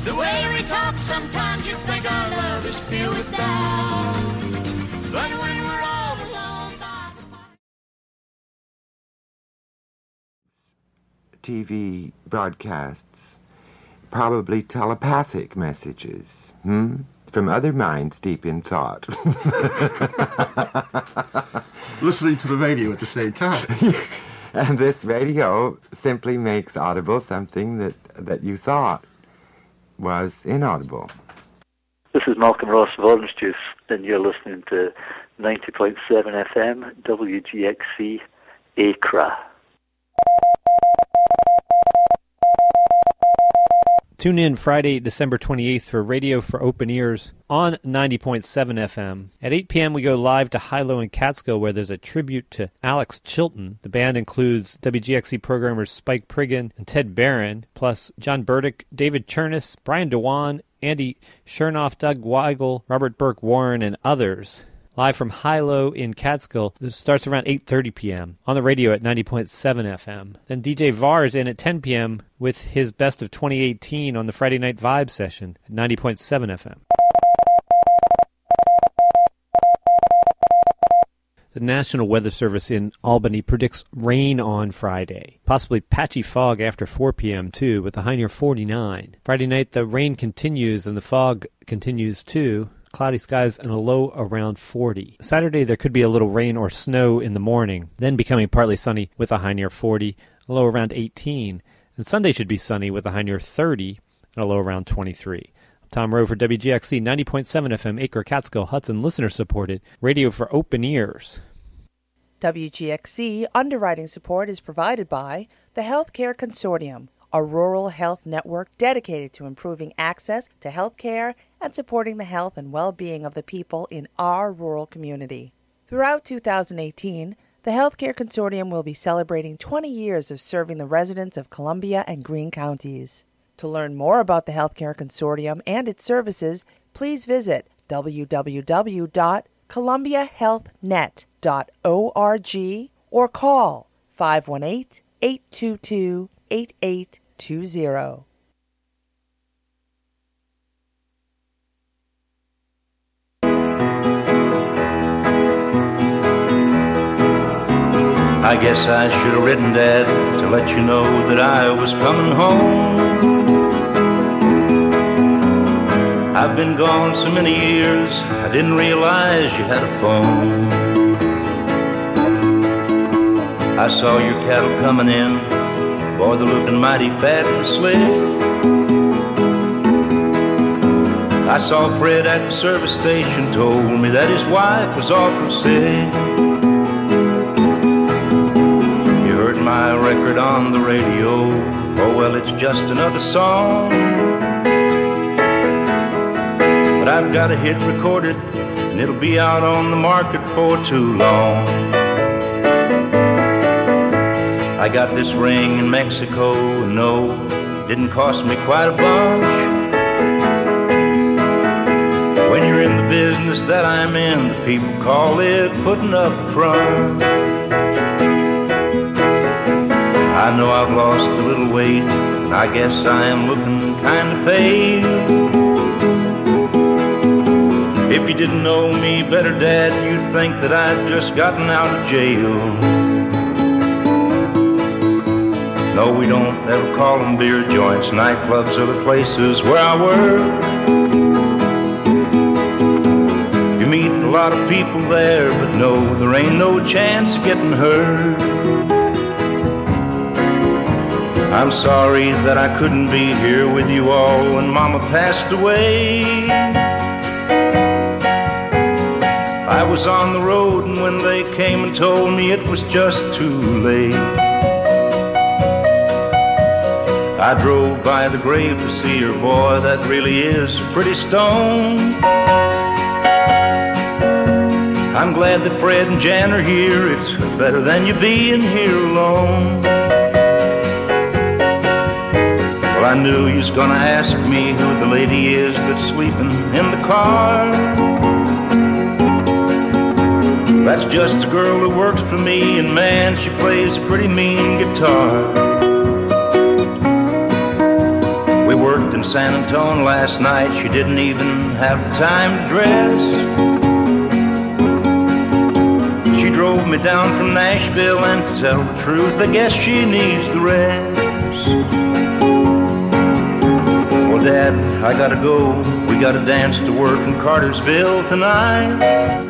The way we talk, sometimes you think our love is filled with doubt. But when we're all alone by the fire... TV broadcasts, probably telepathic messages, from other minds deep in thought. Listening to the radio at the same time. And this radio simply makes audible something that you thought was inaudible. This is Malcolm Ross of Orange Juice, and you're listening to 90.7 FM, WGXC, Accra. Tune in Friday, December 28th for Radio for Open Ears on 90.7 FM. At 8 p.m. we go live to Hilo and Catskill where there's a tribute to Alex Chilton. The band includes WGXC programmers Spike Priggin and Ted Barron, plus John Burdick, David Chernus, Brian Dewan, Andy Chernoff, Doug Weigel, Robert Burke Warren, and others. Live from Hilo in Catskill. This starts around 8:30 p.m. on the radio at 90.7 FM. Then DJ Var's in at 10 p.m. with his Best of 2018 on the Friday Night Vibe session at 90.7 FM. The National Weather Service in Albany predicts rain on Friday. Possibly patchy fog after 4 p.m. too, with a high near 49. Friday night the rain continues and the fog continues too. Cloudy skies and a low around 40. Saturday there could be a little rain or snow in the morning, then becoming partly sunny with a high near 40, a low around 18. And Sunday should be sunny with a high near 30 and a low around 23. I'm Tom Rowe for WGXC 90.7 FM, Acre, Catskill, Hudson, listener-supported, radio for open ears. WGXC underwriting support is provided by the Healthcare Consortium, a rural health network dedicated to improving access to health care and supporting the health and well-being of the people in our rural community. Throughout 2018, the Healthcare Consortium will be celebrating 20 years of serving the residents of Columbia and Greene counties. To learn more about the Healthcare Consortium and its services, please visit www.columbiahealthnet.org or call 518-822-8820. I guess I should have written Dad to let you know that I was coming home. I've been gone so many years, I didn't realize you had a phone. I saw your cattle coming in, boy, they're looking mighty fat and slick. I saw Fred at the service station, told me that his wife was awful sick. My record on the radio, oh well, it's just another song. But I've got a hit recorded, and it'll be out on the market for too long. I got this ring in Mexico, and no, it didn't cost me quite a bunch. When you're in the business that I'm in, the people call it putting up a front. I know I've lost a little weight, and I guess I am looking kind of pale. If you didn't know me better, Dad, you'd think that I'd just gotten out of jail. No, we don't ever call them beer joints. Nightclubs are the places where I work. You meet a lot of people there, but no, there ain't no chance of getting hurt. I'm sorry that I couldn't be here with you all when Mama passed away. I was on the road, and when they came and told me it was just too late, I drove by the grave to see her. Boy, that really is a pretty stone. I'm glad that Fred and Jan are here. It's better than you being here alone. Well, I knew you was gonna ask me who the lady is that's sleeping in the car. That's just a girl who works for me, and man, she plays a pretty mean guitar. We worked the in San Antonio last night. She didn't even have the time to dress. She drove me down from Nashville, and to tell the truth, I guess she needs the rest. Well, Dad, I gotta go. We gotta dance to work in Cartersville tonight.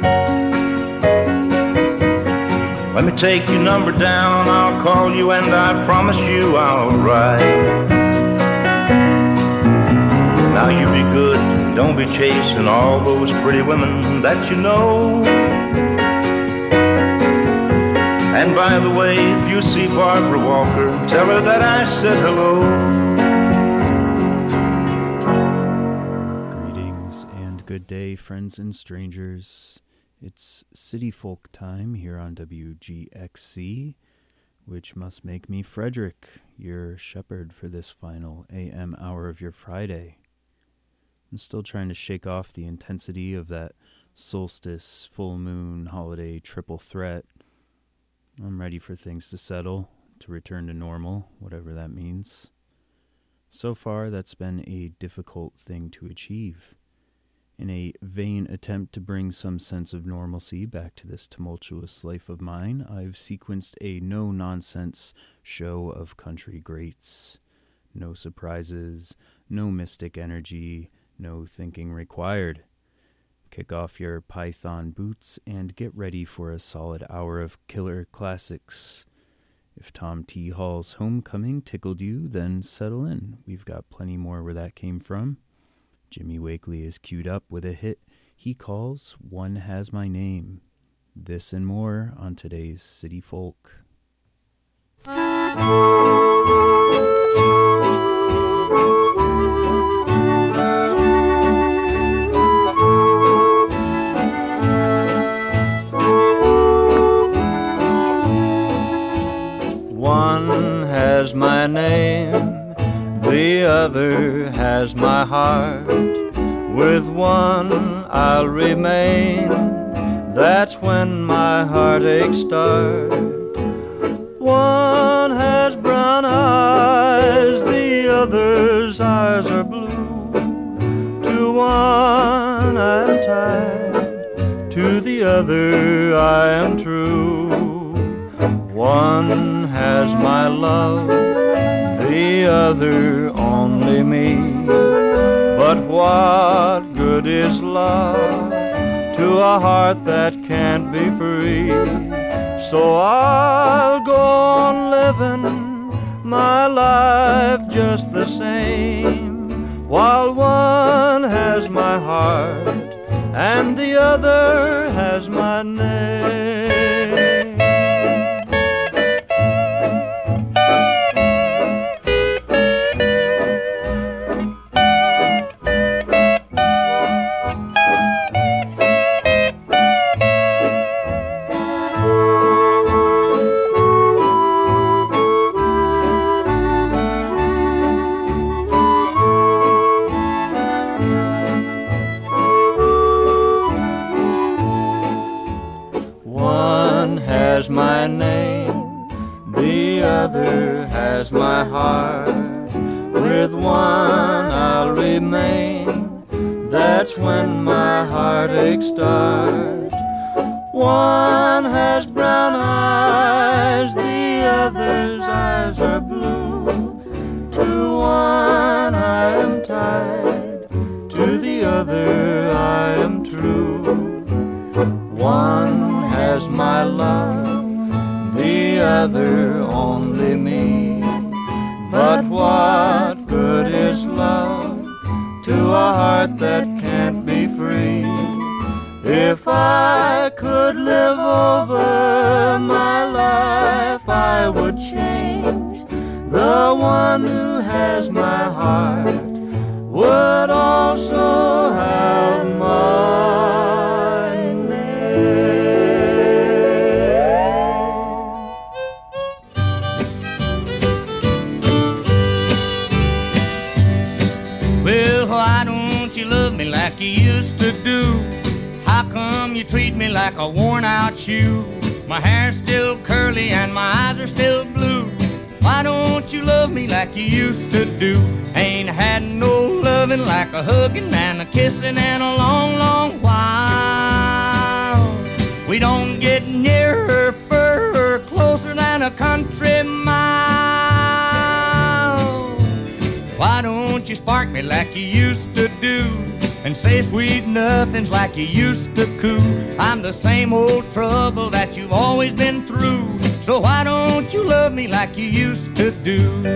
Let me take your number down, I'll call you, and I promise you I'll write. Now you be good, don't be chasing all those pretty women that you know. And by the way, if you see Barbara Walker, tell her that I said hello. Greetings and good day, friends and strangers. It's City Folk time here on WGXC, which must make me Frederick, your shepherd for this final AM hour of your Friday. I'm still trying to shake off the intensity of that solstice, full moon, holiday triple threat. I'm ready for things to settle, to return to normal, whatever that means. So far, that's been a difficult thing to achieve. In a vain attempt to bring some sense of normalcy back to this tumultuous life of mine, I've sequenced a no-nonsense show of country greats. No surprises, no mystic energy, no thinking required. Kick off your python boots and get ready for a solid hour of killer classics. If Tom T. Hall's Homecoming tickled you, then settle in. We've got plenty more where that came from. Jimmy Wakely is queued up with a hit he calls One Has My Name. This and more on today's City Folk. One has my name, the other has my heart. With one I'll remain, that's when my heartaches start. One has brown eyes, the other's eyes are blue. To one I'm tied, to the other I am true. One has my love, the other only me. But what good is love to a heart that can't be free? So I'll go on living my life just the same, while one has my heart and the other has my name. My name, the other has my heart. With one I'll remain, that's when my heartaches start. One has brown eyes, the other's eyes are blue. To one I am tied, to the other I am true. One has my love, the other only me. But what good is love to a heart that can't be free? If I could live over my life, I would change. The one who has my heart would also have my name. Well, why don't you love me like you used to do? How come you treat me like a worn-out shoe? My hair's still curly and my eyes are still blue. Why don't you love me like you used to do? Ain't had no loving like a hugging and a kissing in a long, long while. We don't get nearer, further, closer than a country mile. Why don't you spark me like you used to do? And say sweet nothings like you used to coo. I'm the same old trouble that you've always been through. So why don't you love me like you used to do?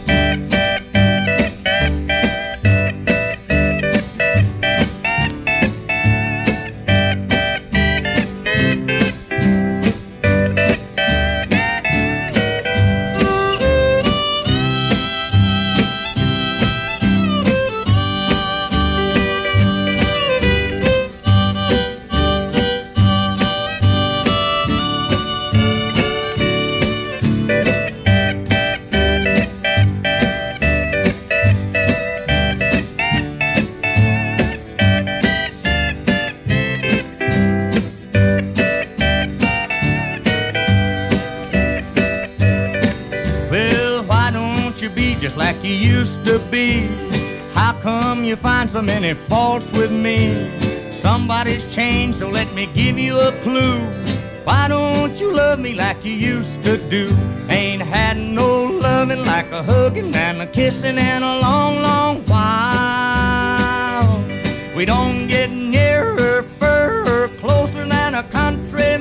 Just like you used to be. How come you find so many faults with me? Somebody's changed, so let me give you a clue. Why don't you love me like you used to do? Ain't had no loving like a hugging and a kissing in a long, long while. We don't get nearer, further, closer than a country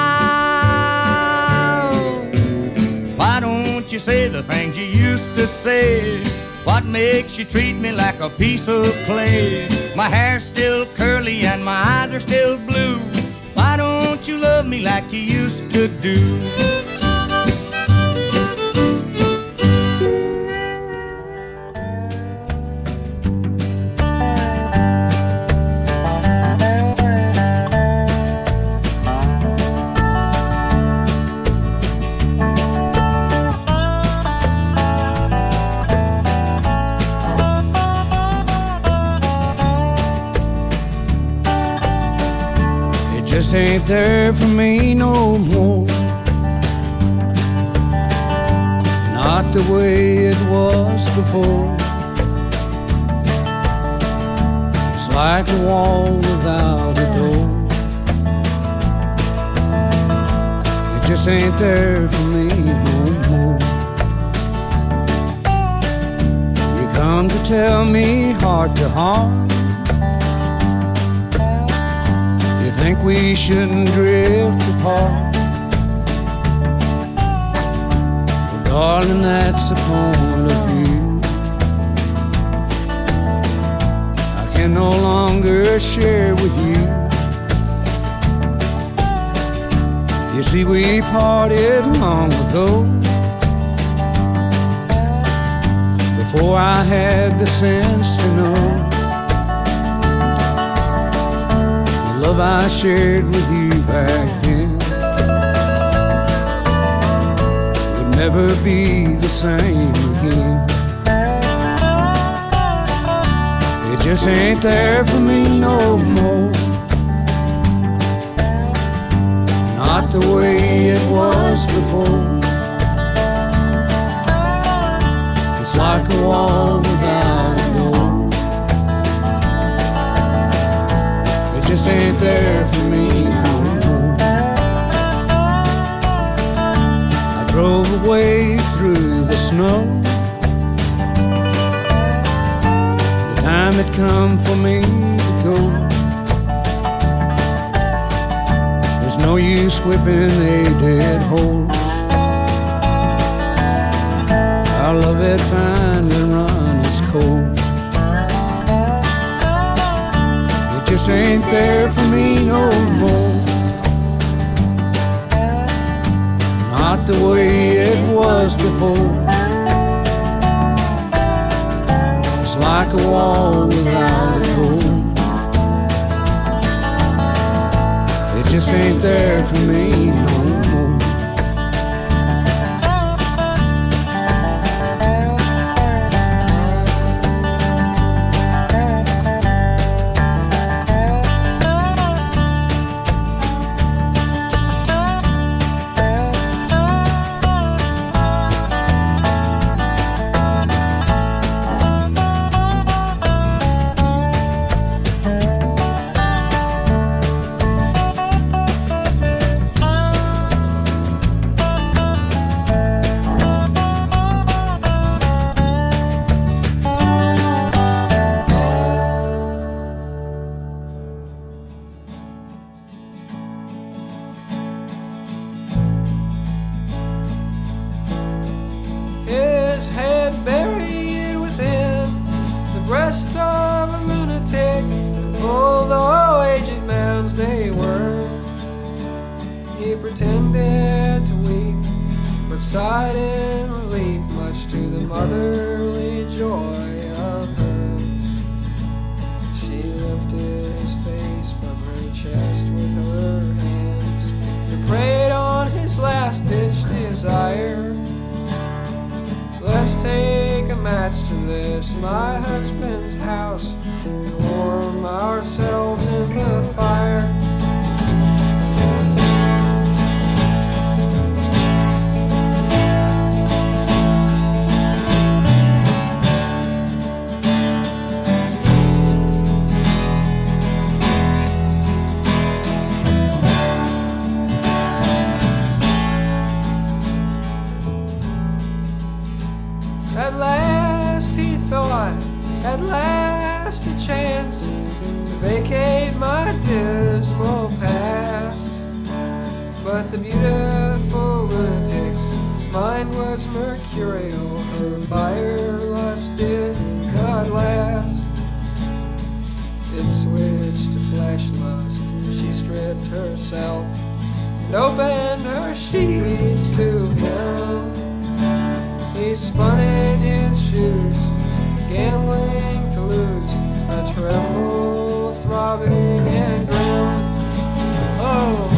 mile. Why don't you say the things you used to say? What makes you treat me like a piece of clay? My hair's still curly and my eyes are still blue. Why don't you love me like you used to do? Just ain't there for me no more. Not the way it was before. It's like a wall without a door. It just ain't there for me no more. You come to tell me heart to heart. Think we shouldn't drift apart. Well, darling, that's the point of view. I can no longer share with you. You see, we parted long ago, before I had the sense to know. Love I shared with you back then would never be the same again. It just ain't there for me no more. Not the way it was before. It's like a wall without a door. Just ain't there for me no more. I drove away through the snow. The time had come for me to go. There's no use whipping a dead horse. Our love had finally run its course. Just ain't there for me no more. Not the way it was before. It's like a wall without a door. It just ain't there for me no more. rest of a lunatic, full though aged mounds they were. He pretended to weep, but sighed in relief, much to the motherly joy of her. She lifted his face from her chest with her hands and prayed on his last-ditch desire. Let's take a match to this, my husband's house, and warm ourselves in the fire. At last he thought, at last a chance to vacate my dismal past. But the beautiful lunatic's mind was mercurial, her fire lust did not last. It switched to flesh lust, she stripped herself and opened her sheets to him. He spun in his shoes, gambling to lose, a tremble, throbbing and grim. Oh.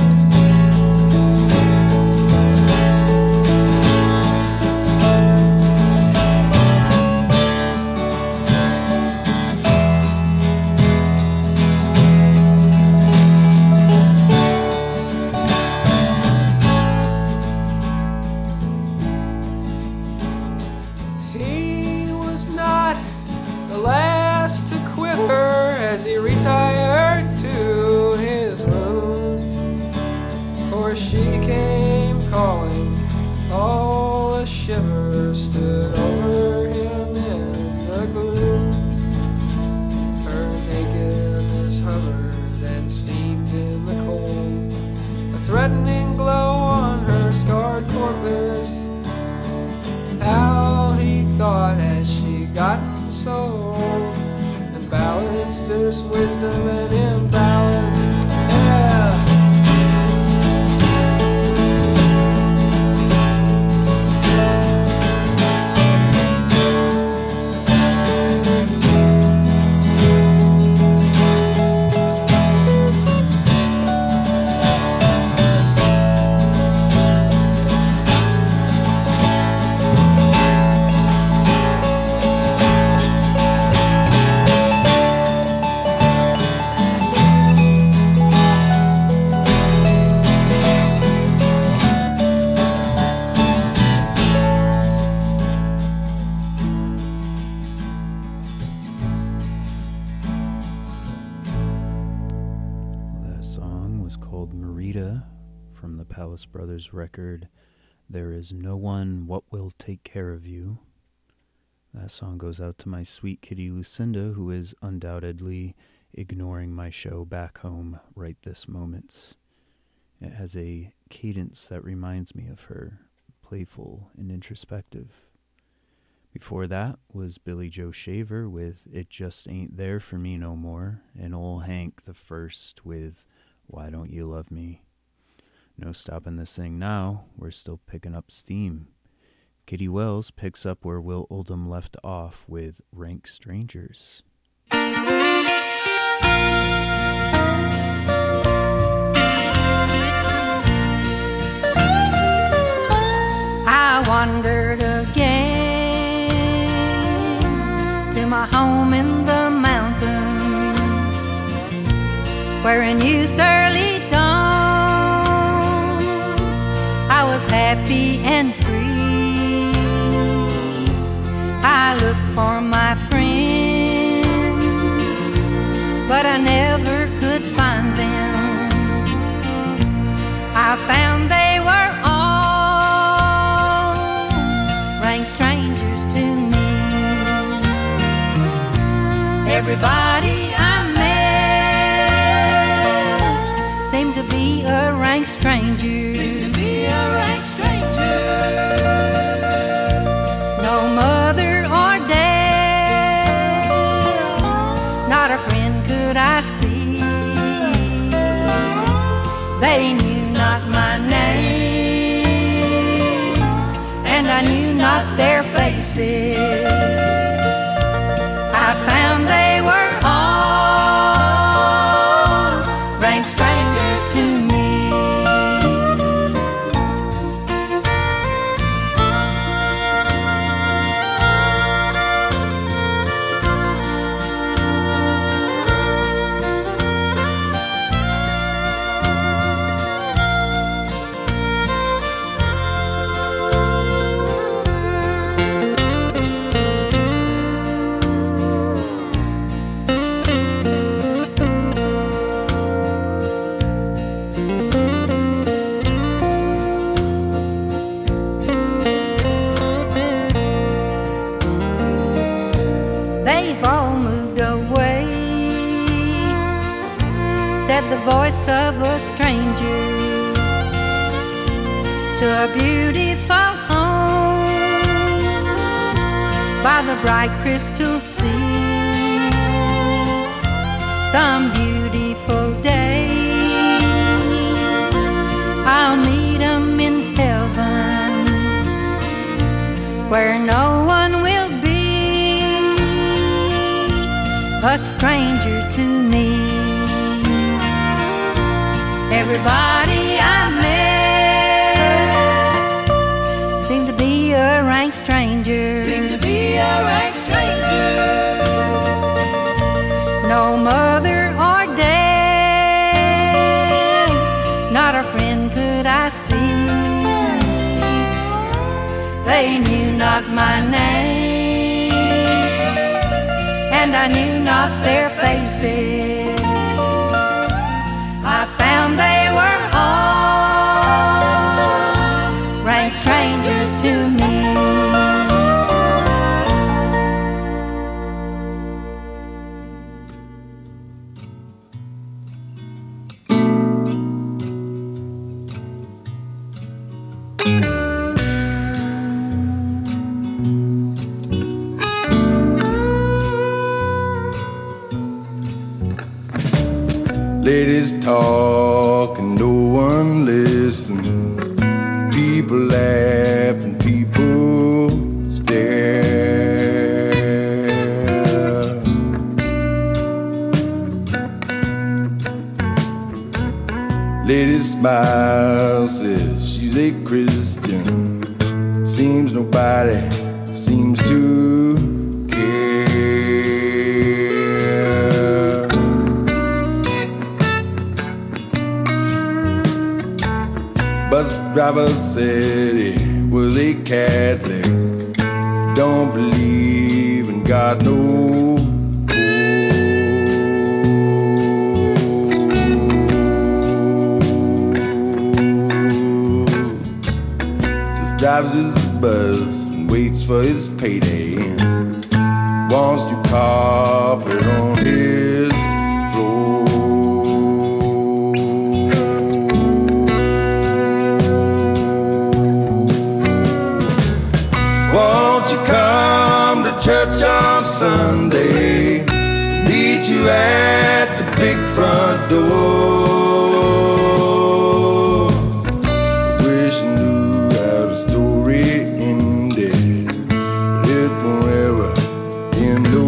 As he retired to his room, for she came calling, all a shiver stood over him in the gloom. Her nakedness hovered and steamed in the cold, a threatening glow on her scarred corpus. How he thought, has she gotten so old? Balance this wisdom and imbalance. Yeah. Palace Brothers record, There Is No One What Will Take Care of You. That song goes out to my sweet kitty Lucinda, who is undoubtedly ignoring my show back home right this moment. It has a cadence that reminds me of her, playful and introspective. Before that was Billy Joe Shaver with It Just Ain't There For Me No More, and Ol' Hank the First with Why Don't You Love Me. No stopping this thing now, we're still picking up steam. Kitty Wells picks up where Will Oldham left off with Rank Strangers. I wandered again to my home in the mountains, where in youth's early dawn I was happy and free. I looked for my friends, but I never could find them. I found they were all rank strangers to me. Everybody I met seemed to be a rank stranger. No mother or dad, not a friend could I see. They knew not my name, and I knew not their faces. I found they were all rank strangers to me. The voice of a stranger to a beautiful home by the bright crystal sea. Some beautiful day I'll meet 'em in heaven, where no one will be a stranger to me. Everybody I met seemed to be a rank stranger. Seemed to be a rank stranger. No mother or dad, not a friend could I see. They knew not my name, and I knew not their faces. I found they were all rank strangers to me. Ladies talk and no one listens. People laugh and people stare. Lady smiles, says she's a Christian. Seems nobody seems to bus driver said he was a Catholic. Don't believe in God, no. Just drives his bus and waits for his payday. Wants to carpet on his floor. Won't you come to church on Sunday? Meet you at the big front door. Wish I knew how the story ended, but it won't ever end. No.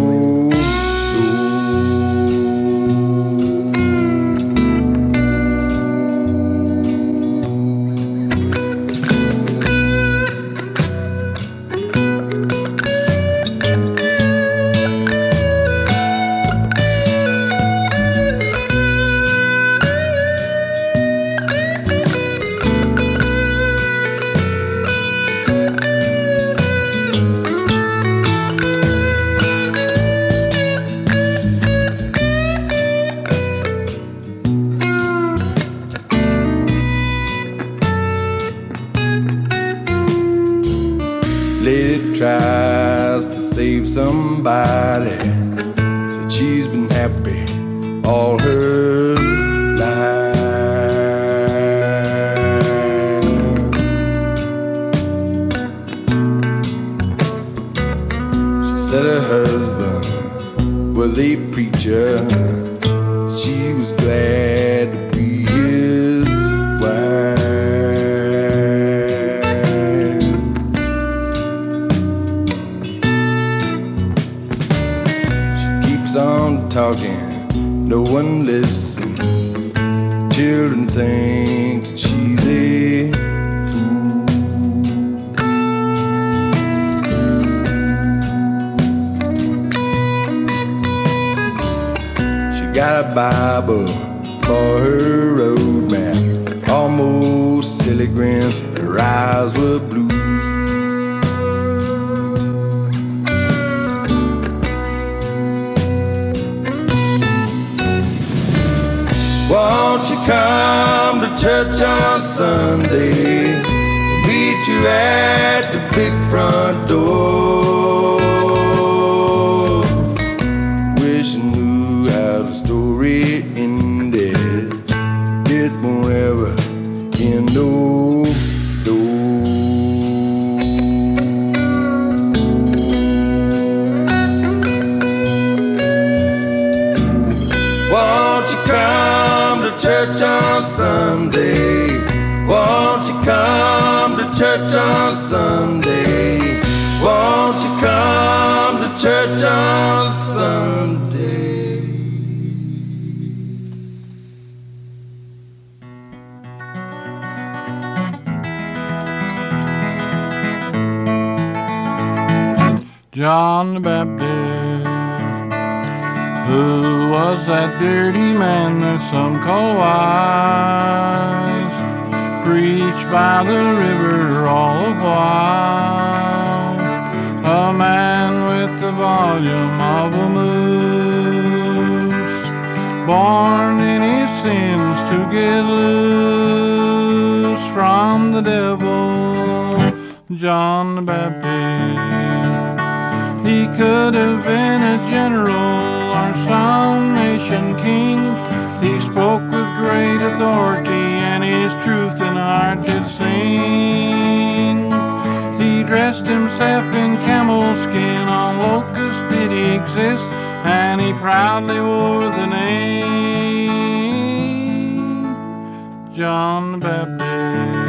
Lady tries to save somebody. Said she's been happy all her life. She said her husband was a a preacher. She was glad to be his wife. She keeps on talking, no one listens. Children think that she's a fool. She got a Bible for her road map, almost silly grin, her eyes were blue. Won't you come to church on Sunday? Meet you at the big front door. Wish I knew how the story ended. It won't ever end, no, no. Won't you come to church on Sunday? Won't you come to church on Sunday? Won't you come to church on Sunday? John the Baptist, who was that dirty man that some call wise, preached by the river all the while, a man with the volume of a moose, born in his sins to get loose from the devil. John the Baptist, he could have been a general or some nation king. He spoke with great authority, and his truth and heart did sing. He dressed himself in camel skin, on locusts did he exist, and he proudly wore the name John the Baptist.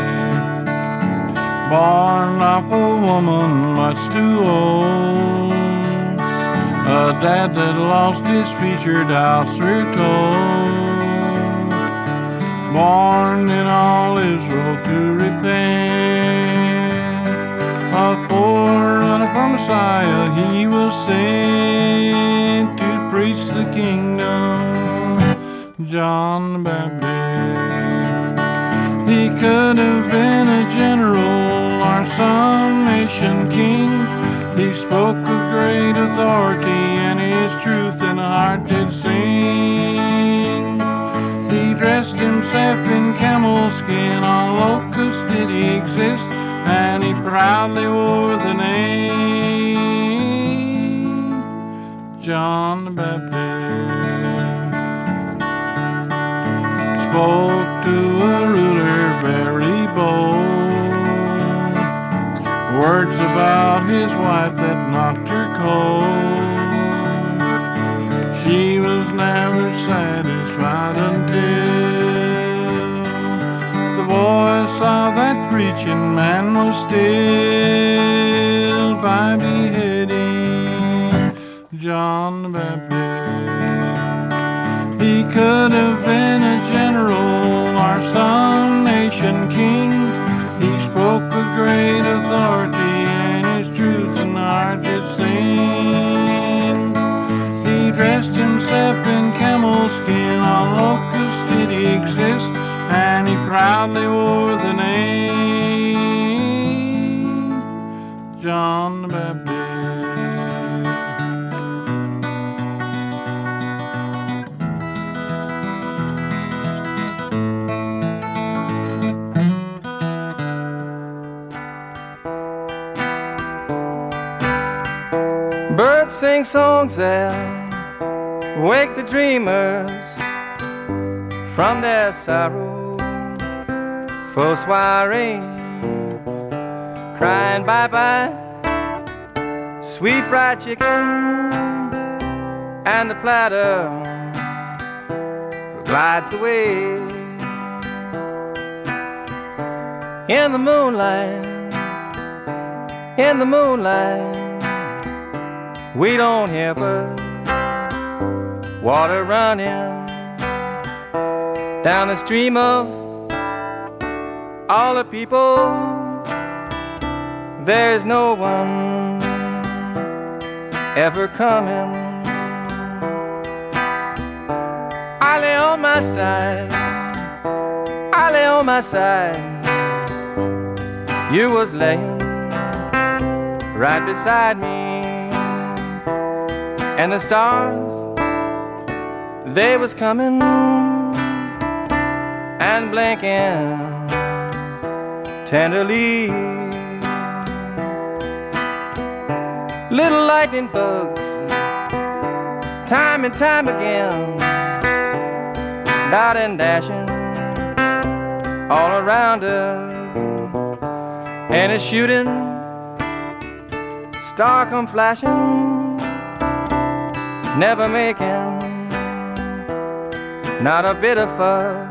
Born of a woman much too old, a dad that lost his featured house, we're told. Born in all Israel to repent, a forerunner for Messiah, he was sent to preach the kingdom. John the Baptist, he could have been a general or some nation king. He spoke with great authority, and his truth and heart did sing. He dressed himself in camel skin, on locusts did he exist, and he proudly wore the name John the Baptist. Spoke to a ruler very bold, words about his wife that knocked her cold. She was never satisfied until the voice of that preaching man was stilled by beheading John the Baptist. He could have been a general or some nation king. He spoke with great authority, and his truth and heart did sing. He dressed himself in camel skin, on locusts did he exist, and he proudly wore the name John the Baptist. Birds sing songs that wake the dreamers from their sorrow. Folks wiring, crying bye-bye. Sweet fried chicken and the platter glides away. In the moonlight, in the moonlight, we don't hear but water running down the stream of all the people. There's no one ever coming. I lay on my side, I lay on my side. You was laying right beside me, and the stars, they was coming and blinking tenderly. Little lightning bugs, time and time again, dotting and dashing all around us. And a shooting star come flashing, never making not a bit of fuss.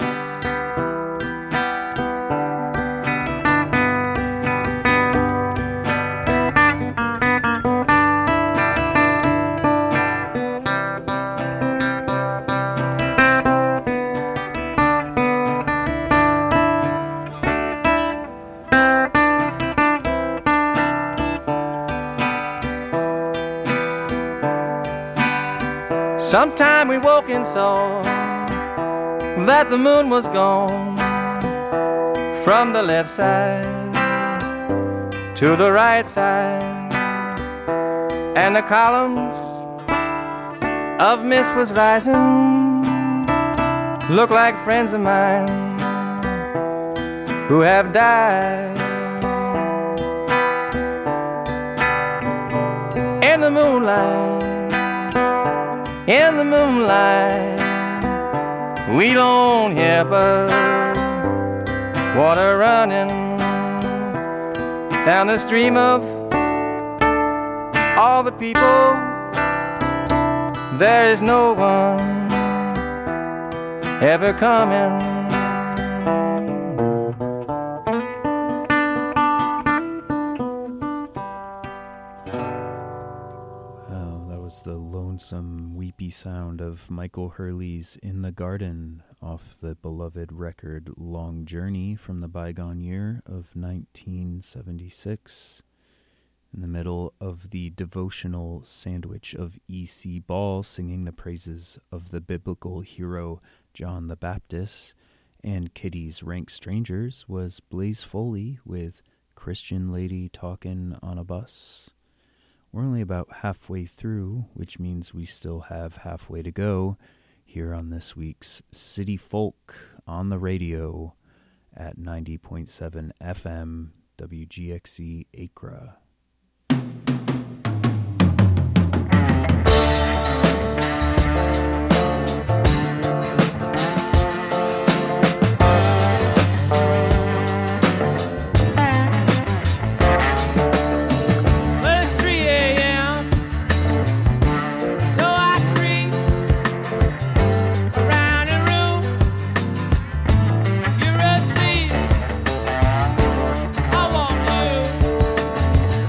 Sometime we woke and saw that the moon was gone from the left side to the right side, and the columns of mist was rising, looked like friends of mine who have died. In the moonlight, in the moonlight, we don't hear but water running down the stream of all the people. There is no one ever coming. The lonesome, weepy sound of Michael Hurley's In the Garden off the beloved record Long Journey from the bygone year of 1976. In the middle of the devotional sandwich of E.C. Ball singing the praises of the biblical hero John the Baptist and Kitty's Rank Strangers was Blaze Foley with Christian Lady Talkin' on a Bus. We're only about halfway through, which means we still have halfway to go here on this week's City Folk on the radio at 90.7 FM WGXC Acra. You're asleep. I want you.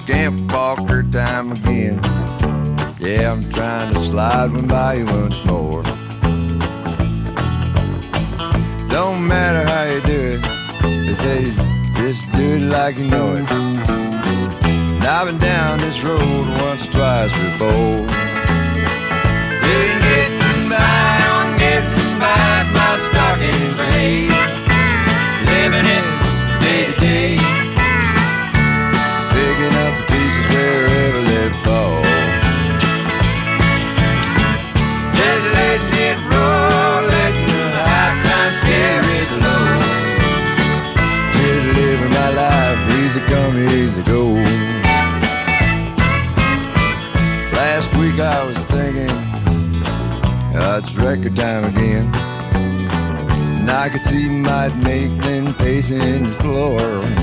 Scamp walker time again. Yeah, I'm trying to slide one by you once more. Don't matter how you do it, they say just do it like you know it. And I've been down this road once or twice before. Getting by's my stock in trade. Living it day to day. Picking up the pieces wherever they fall. Just letting it roll, letting the high times carry the low. Just living my life, easy come, easy go. Last week I was thinking, it's record time again. And I could see Mike Maitland pacing the floor.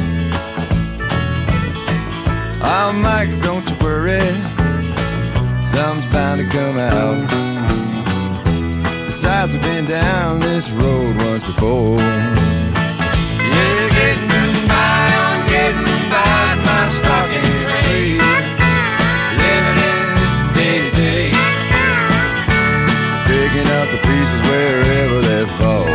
Oh, Mike, don't you worry, something's bound to come out. Besides, we've been down this road once before. Yeah, getting by's my stock in trade. Living it day to day. Picking up the pieces wherever they fall.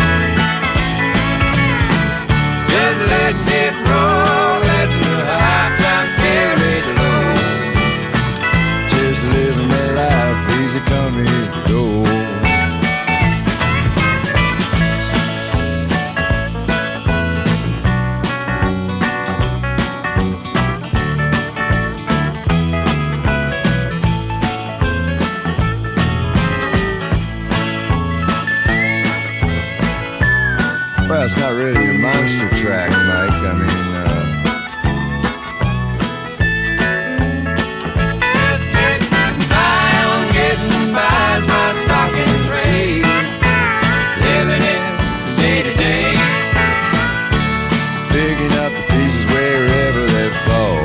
Just letting it roll, letting the high times carry the low. Just living my life, easy come, easy go. Well, it's not really a monster track, Mike. I mean, just getting by's my stock in trade. Living it day to day. Picking up the pieces wherever they fall.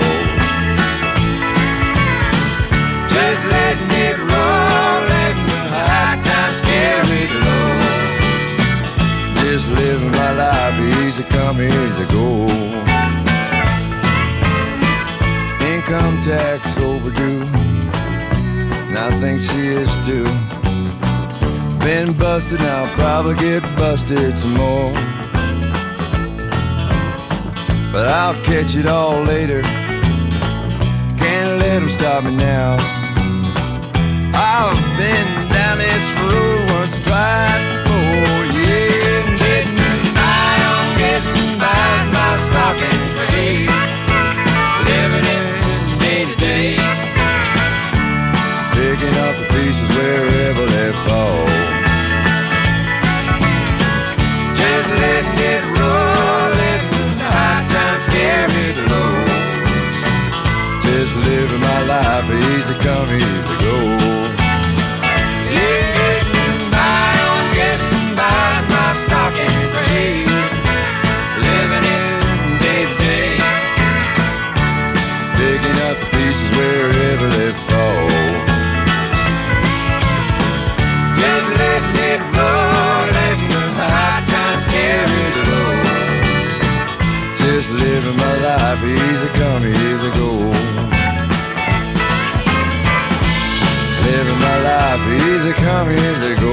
Just letting it roll, letting the high times carry the low. Just living my life, easy come, easy go. Income tax overdue, and I think she is too. Been busted, now I'll probably get busted some more. But I'll catch it all later, can't let them stop me now. I've been down this road once or twice before, yeah. By's my stock in trade. Living it day to day. Picking up the pieces wherever they fall. Just letting it roll, letting the high times carry the low. Just living my life, easy come, easy go. Getting by's my stock in trade. Living it day to day. Picking up the pieces wherever they fall. Just letting it roll, letting the high times carry the low. Just living my life, easy come, easy go. Living my life, easy come, easy go.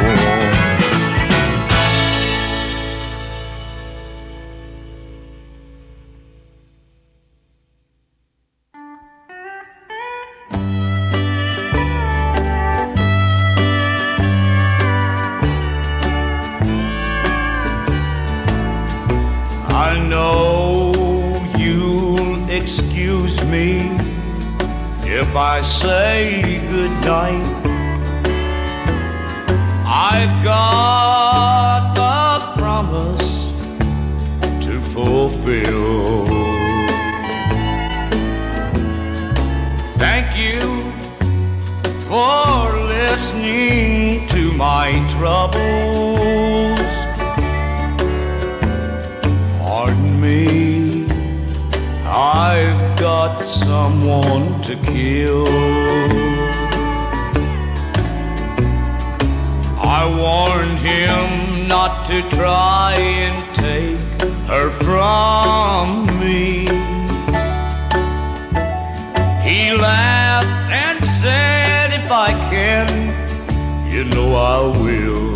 I know you'll excuse me if I say goodnight. I've got a promise to fulfill. Thank you for listening to my troubles. Pardon me, I've got someone to kill. I warned him not to try and take her from me. I will.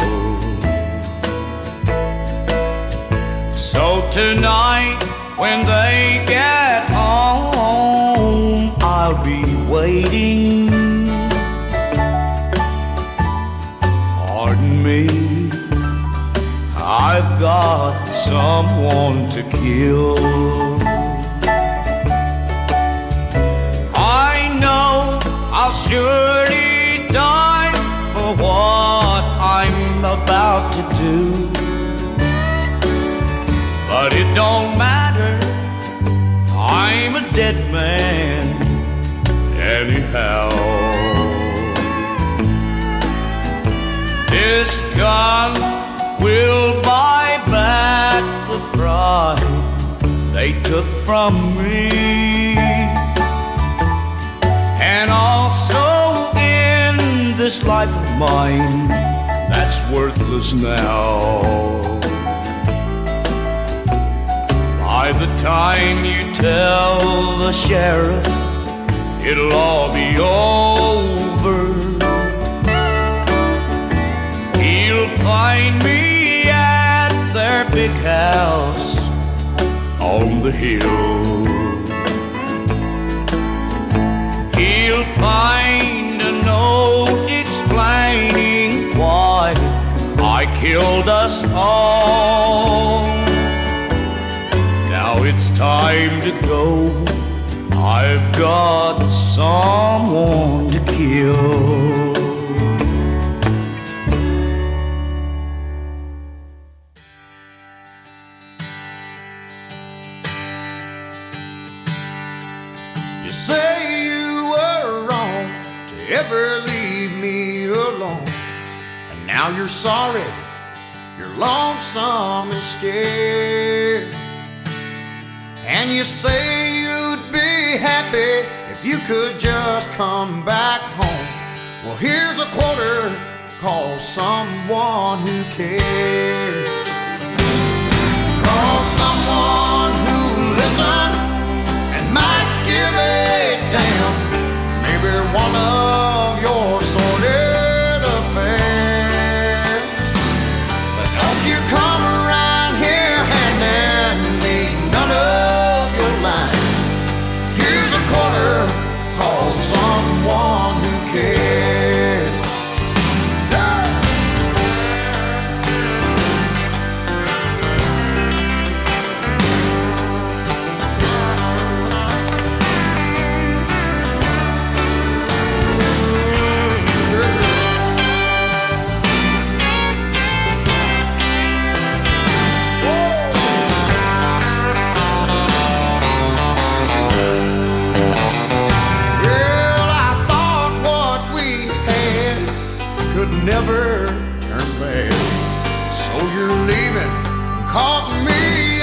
So tonight, when they get home, I'll be waiting. Pardon me, I've got someone to kill. I know I'll surely die for what I'm about to do, but it don't matter, I'm a dead man anyhow. This gun will buy back the pride they took from me, and also in this life of mine that's worthless now. By the time you tell the sheriff, it'll all be over. He'll find me at their big house on the hill. He'll find a note explaining why I killed us all. Now it's time to go, I've got someone to kill. You say you were wrong to ever leave me alone, and now you're sorry, you're lonesome and scared. And you say you'd be happy if you could just come back home. Well, here's a quarter, call someone who cares. Call someone who'll listen and might give a damn. Maybe one of your sordid affairs. But don't you come around here handing me none of your lines. Here's a quarter, call someone who cares. Never turn back, so you're leaving and caught me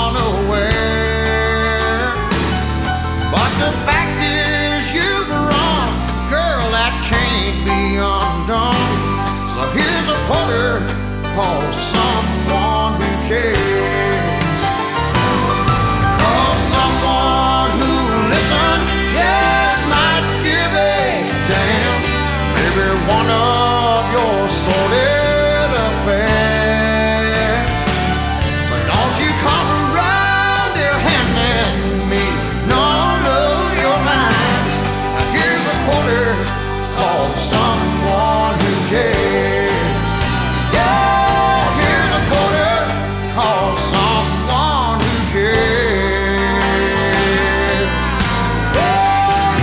unaware. But the fact is you've wrong, girl, that can't be undone. So here's a quarter, call someone who cares. Call someone who'll listen, yeah, might give a damn. Maybe one of your sordid affairs. But don't you come around here handing me none of your lines. Now here's a quarter, call someone who cares. Yeah, here's a quarter, call someone who cares. Yeah,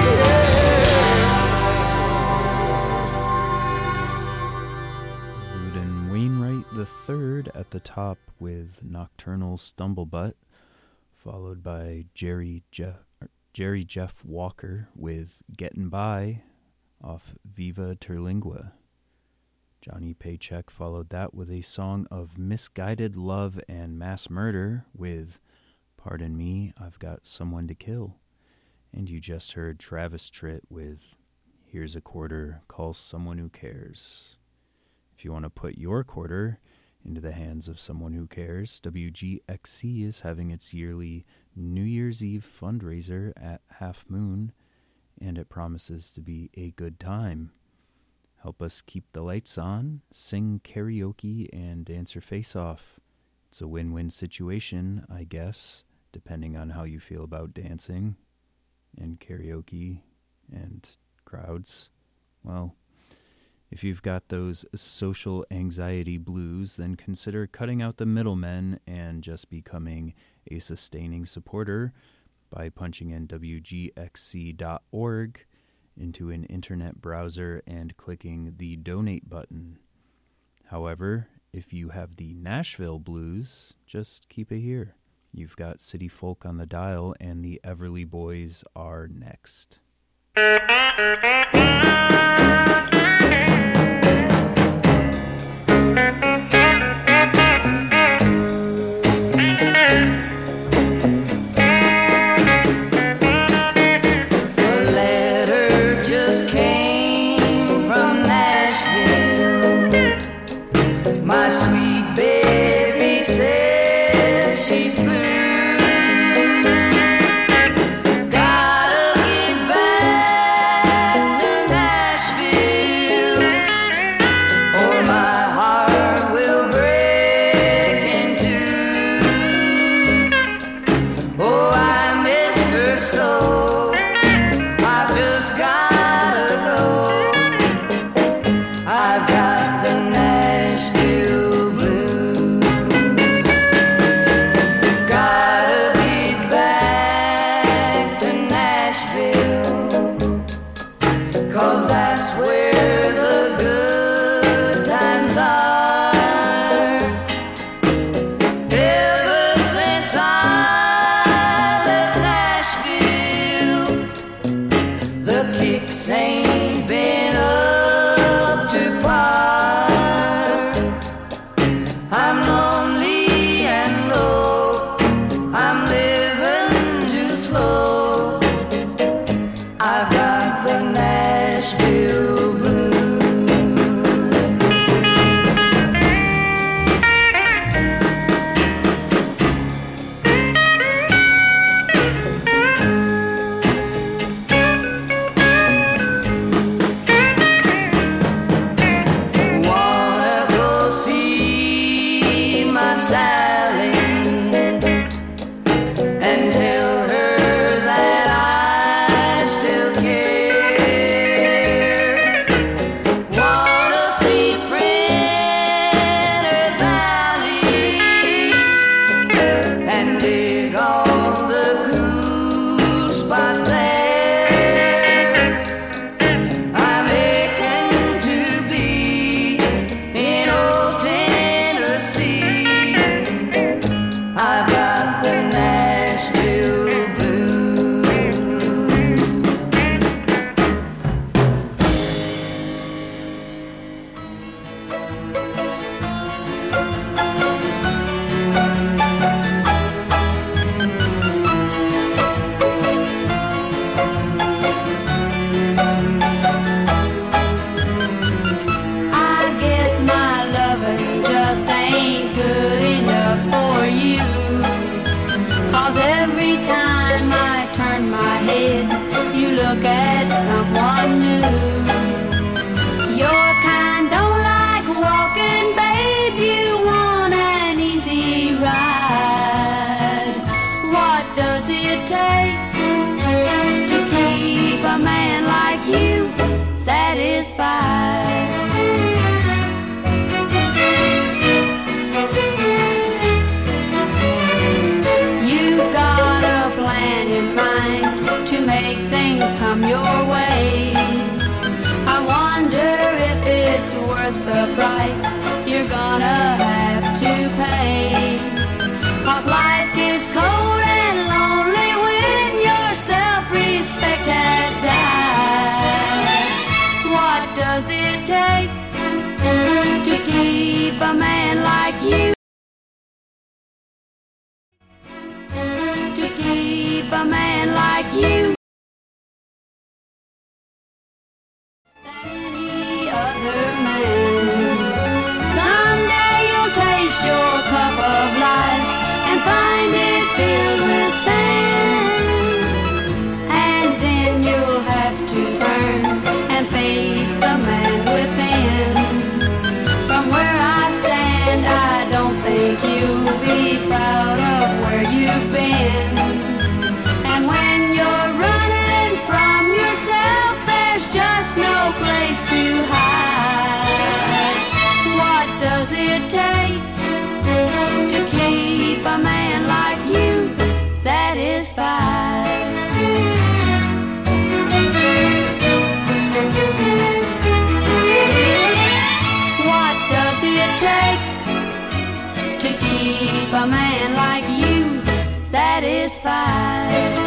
Rudin Wainwright III at the top with Nocturnal Stumblebutt, followed by Jerry Jeff Walker with Gettin' By off Viva Terlingua. Johnny Paycheck followed that with a song of misguided love and mass murder with Pardon Me, I've Got Someone to Kill. And you just heard Travis Tritt with Here's a Quarter, Call Someone Who Cares. If you want to put your quarter into the hands of someone who cares, WGXC is having its yearly New Year's Eve fundraiser at Half Moon, and it promises to be a good time. Help us keep the lights on, sing karaoke, and dance your face off. It's a win-win situation, I guess, depending on how you feel about dancing and karaoke and crowds. Well, if you've got those social anxiety blues, then consider cutting out the middlemen and just becoming a sustaining supporter by punching in WGXC.org into an internet browser and clicking the donate button. However, if you have the Nashville blues, just keep it here. You've got City Folk on the dial, and the Everly Boys are next. My sweet baby says she's blue. Gotta get back to Nashville. satisfied.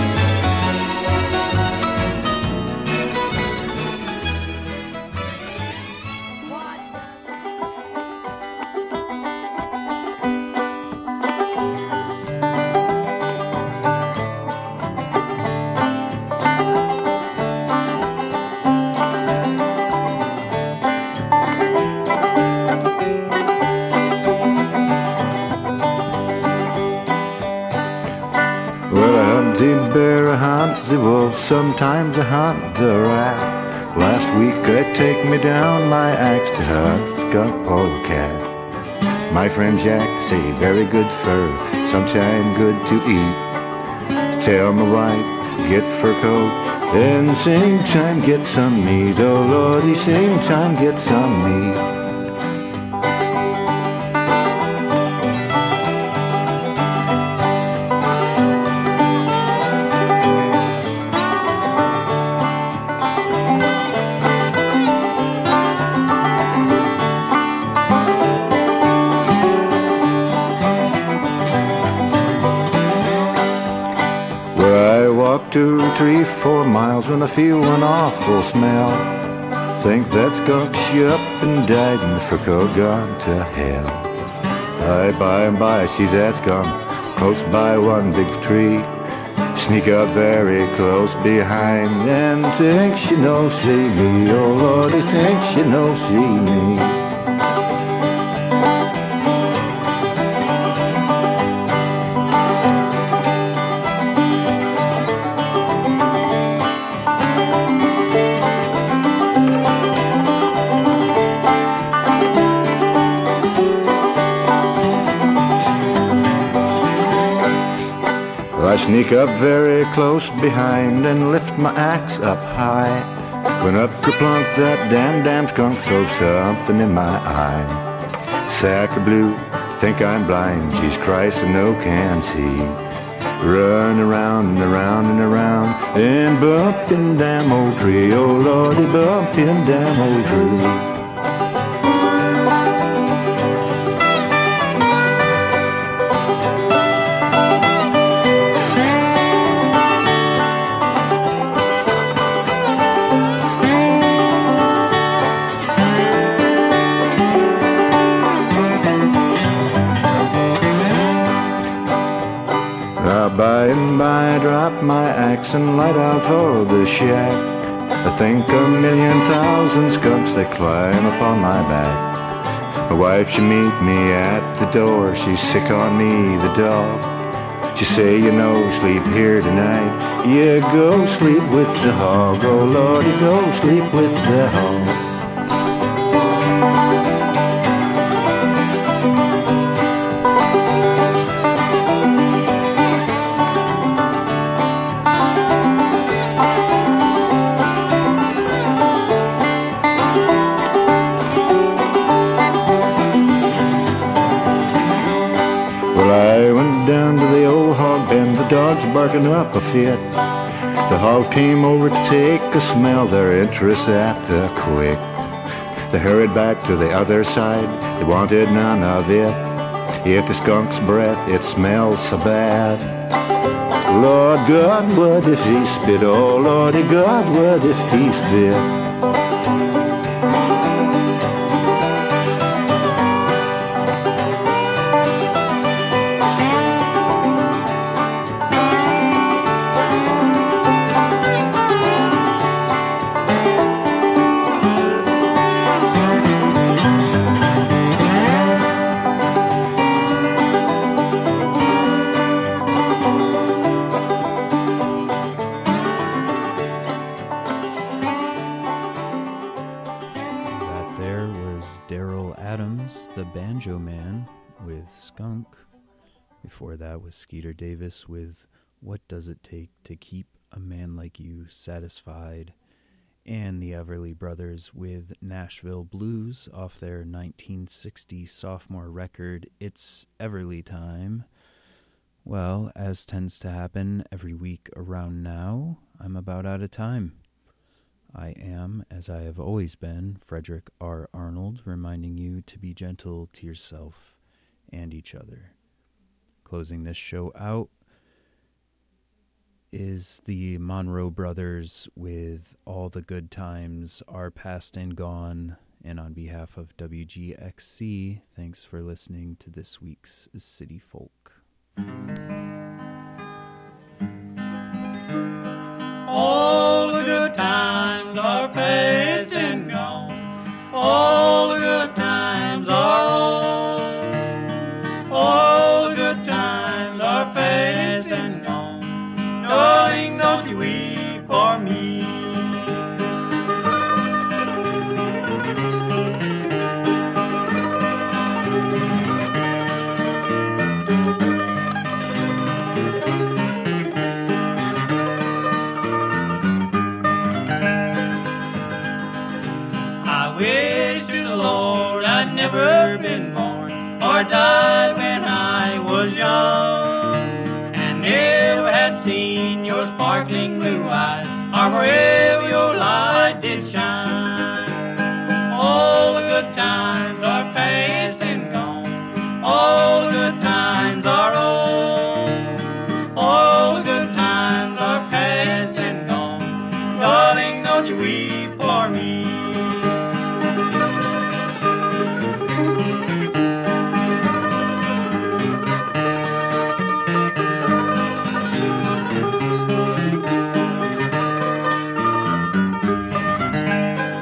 Well, I hunt the bear, I hunt the wolf, sometimes I hunt the rat. Last week I take me down my axe to hunt the skunk polecat. My friend Jack say very good fur, sunshine good to eat. Tell my wife, get fur coat, and same time get some meat. Oh Lordy, same time get some meat. I walk 2, 3, 4 miles when I feel an awful smell. Think that skunk she up and died and the fur coat gone to hell. By and by I see that skunk close by one big tree. Sneak up very close behind and think she knows see me. Oh Lordy, think she knows see me. I sneak up very close behind and lift my axe up high. When up kerplunk that damn skunk throws something in my eye. Sack of blue, think I'm blind, Jesus Christ, I no can see. Run around and around and around and bump in damn old tree. Oh Lordy, bump in damn old tree. By and by I drop my axe and light out for the shack. I think 1,000,000 skunks they climb upon my back. My wife she meet me at the door, she's sick on me the dog. She say you know sleep here tonight, yeah go sleep with the hog. Oh Lordy, go sleep with the hog. I went down to the old hog pen, the dogs barking up a fit. The hog came over to take a smell, their interest at the quick. They hurried back to the other side, they wanted none of it. If the skunk's breath, it smells so bad. Lord God, what if he spit? Oh Lordy God, what if he spit? The Banjo Man with Skunk. Before that was Skeeter Davis with What Does It Take to Keep a Man Like You Satisfied, and the Everly Brothers with Nashville Blues off their 1960 sophomore record, It's Everly Time. Well, as tends to happen every week around now, I'm about out of time. I am, as I have always been, Frederick R. Arnold, reminding you to be gentle to yourself and each other. Closing this show out is the Monroe Brothers with All the Good Times Are Past and Gone. And on behalf of WGXC, thanks for listening to this week's City Folk. All the good times are past and gone. All the good times are old. All the good times are past and gone. Darling, don't you weep for me. I wish to the Lord I'd never been born or died when I was young, and never had seen your sparkling blue eyes or wherever your light did shine. All the good times